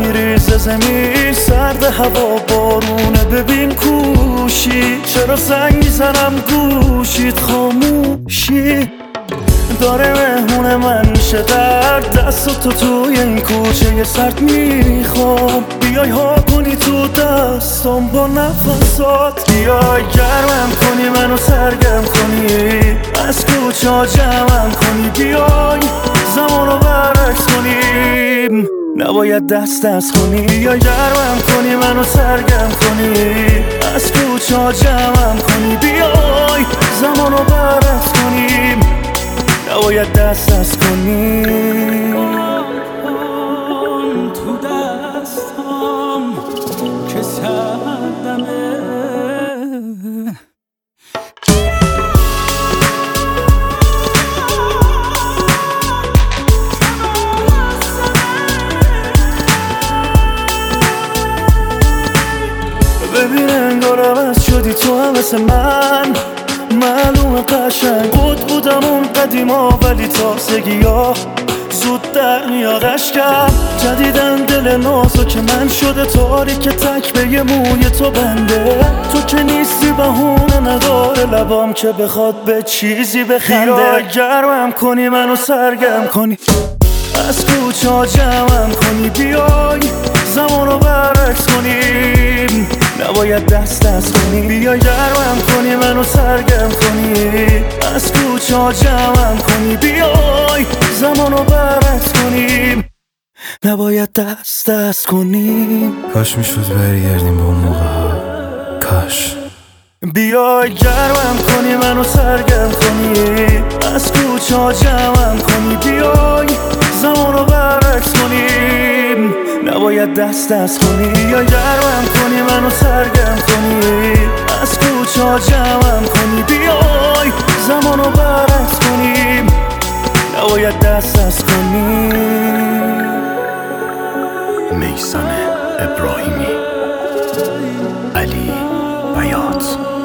میریزه زمین، سرد هوا بارونه، ببین کوشی چرا زنگ میزنم گوشید خاموشی داره مهمون من میشه در دست تو توی این کوچه سرد میخوام بیای ها کنی تو دستم با نفسات بیای گرمم کنی منو سرگرم کنی از کوچه ها جمعم کنی بیای زمانو برعکس کنیم نباید دست کنی بیای گرمم کنی منو سرگرم کنی از کوچه ها جمعم کنی بیای زمانو برعکس کنیم نباید دست کنی تو دستم که سردمه ببین انگار عوض شدی تو هم مثل من معلومه قشنگ بودم اون قدیما ولی تازگی ها زود در میاد اشکم جدیدن دل نازو که من شده تاریک تک به یه موی تو بنده تو که نیستی بهونه نداره لبام که بخواد به چیزی بخنده گرمم کنی منو سرگرم کنی از کوچه ها جمعم کنی بیای زمانو برعکس کنیم نباید دست کنی بیای گرمم کنی منو سرگرم کنی از کوچه ها جمعم کنی بیای زمانو برعکس کنیم نباید دست کنیم کاش میشد برگردیم به اون موقع ها کاش بیای گرمم کنی منو سرگرم کنی از کوچه ها جمعم کنی بیای زمانو برعکس کنیم نباید دست کنی بیای گرمم کنی منو سرگرم کنی از کوچه ها جمعم کنی بیای زمانو برعکس کنیم نباید دست کنی میثم ابراهیمی علی بیات